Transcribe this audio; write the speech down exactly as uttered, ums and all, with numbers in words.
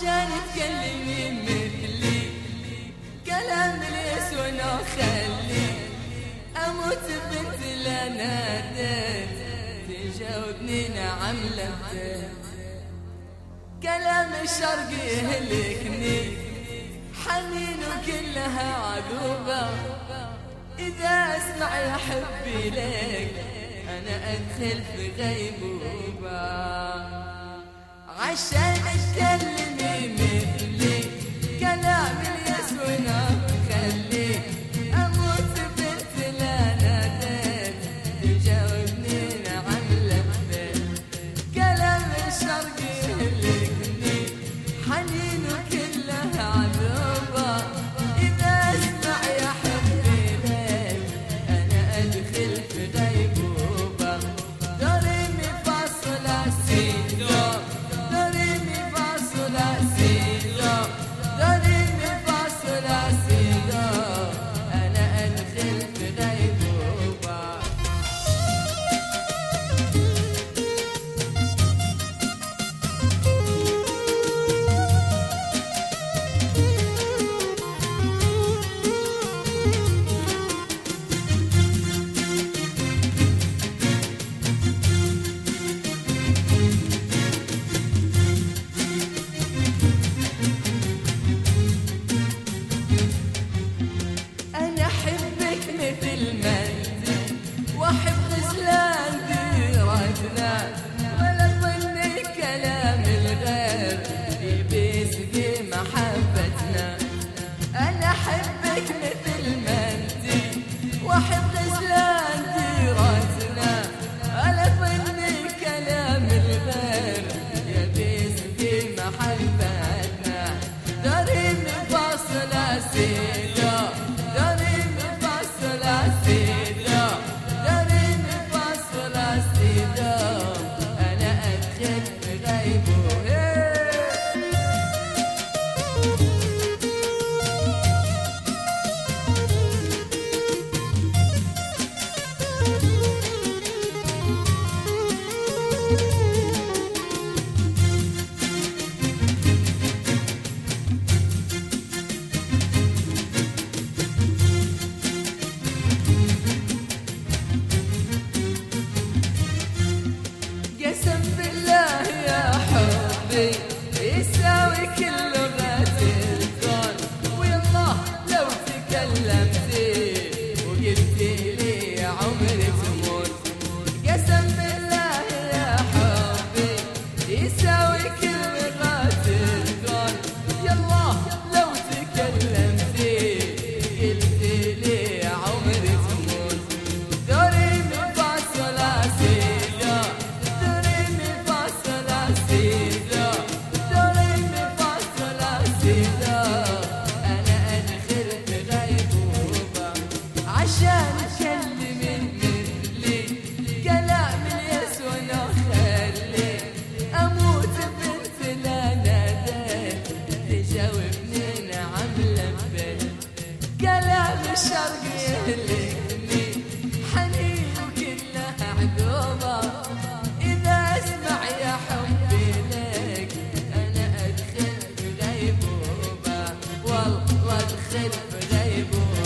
عشان تكلمي مثلي كلام اليسون خلي اموت بنت لا ناديت تجاوبني نعم لبيت كلام الشرق يهلكني حنين وكلها عذوبة إذا أسمع يا حبي لك أنا أدخل في غيبوبة عشان تكلمي مثلي كلام اليسون خلي أموت بنت لا ناديت تجاوبني نعم لبيت كلام الشرق يهلكني حنين وكلها عذوبة إذا أسمع يا حبي لك أنا أدخل في غيبوبة دوري مي فا صول لا سي دو دوري مي فا صول لا سي دو دوري مي فا صول لا سي دو أنا أدخل في غيبوبة أنا أحبك مثل ما أنت وأحب غزلان ديرتنا ولا ظني كلام الغير يبيسقي محبتنا أنا أحبك مثل ما أنت وأحب غزلان ديرتنا ولا ظني كلام الغير يبيسقي محبتنا دوري مي فا صول لا سي دو دوري مي فا صول لا سي دو دوري مي فا صول لا سي دو أنا أدخل في غيبوبة قسم بالله يا حبي يساوي كل لغات الكون والله لو تكلمتي وقلتي لي عمري تموت قسم بالله يا حبي يساوي كل لغات الكون يلا لو تكلمتي قلتي لي عمري تموت دوري مي فا صول لا سي دو دوري مي فا صول لا سي دو دوري مي فا صول لا سي دو أنا أدخل في غيبوبة عشان تكلمي مثلي كلام اليسون خلي أموت بنت لا ناديت تجاوبني نعم لبيت كلام الشرق يهلكني حنين وكلها عذوبة إذا أسمع يا حبي لك أنا أدخل في غيبوبة والله أدخل في غيبوبة